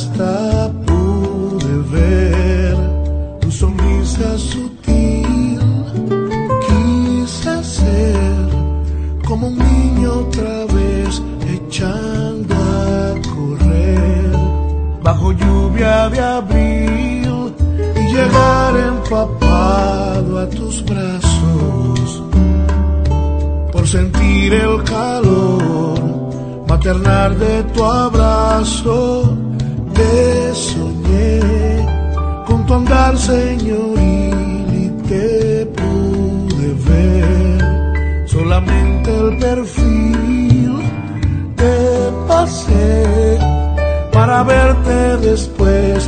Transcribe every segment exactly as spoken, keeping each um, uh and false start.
hasta pude ver tu sonrisa sutil. Quise ser como un niño otra vez echando a correr bajo lluvia de abril y llegar empapado a tus brazos por sentir el calor maternal de tu abrazo. Te soñé con tu andar señoril y te pude ver solamente el perfil. Te pasé para verte después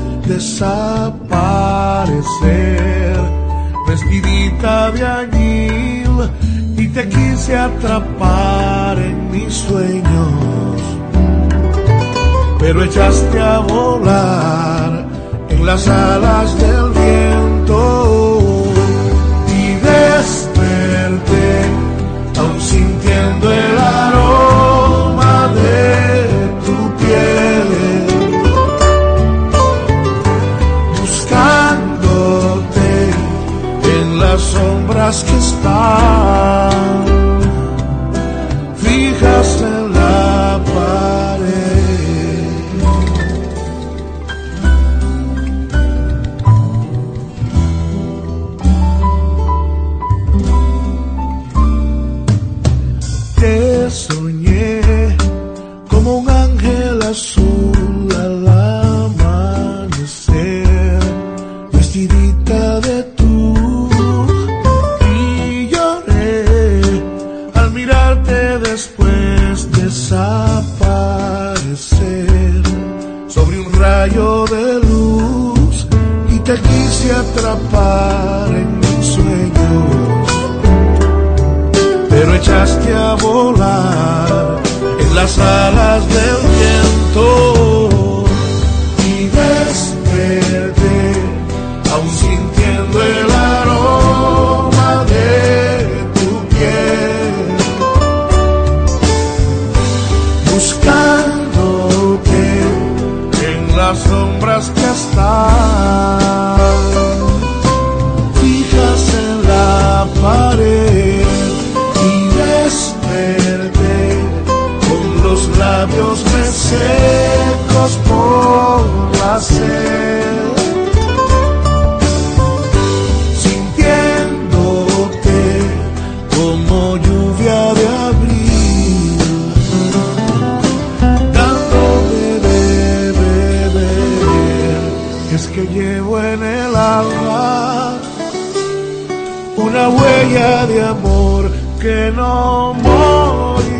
desaparecer, vestidita de añil, y te quise atrapar en mis sueños, pero echaste a volar en las alas del viento y desperté aún sintiendo el aroma de tu piel, buscándote en las sombras que están fijas en la pared. Te soñé como un ángel azul al amanecer, vestidita de tú, y lloré al mirarte después desaparecer sobre un rayo de luz, y te quise atrapar en mis sueños, pero echaste a volar en las alas del viento y desperté aún sintiendo el aroma de tu piel, buscándote en las sombras que están fijas en la pared. Con los labios resecos por la sed, sintiéndote como lluvia de abril, dándome de beber. Es que llevo en el alma una huella de amor que no morirá.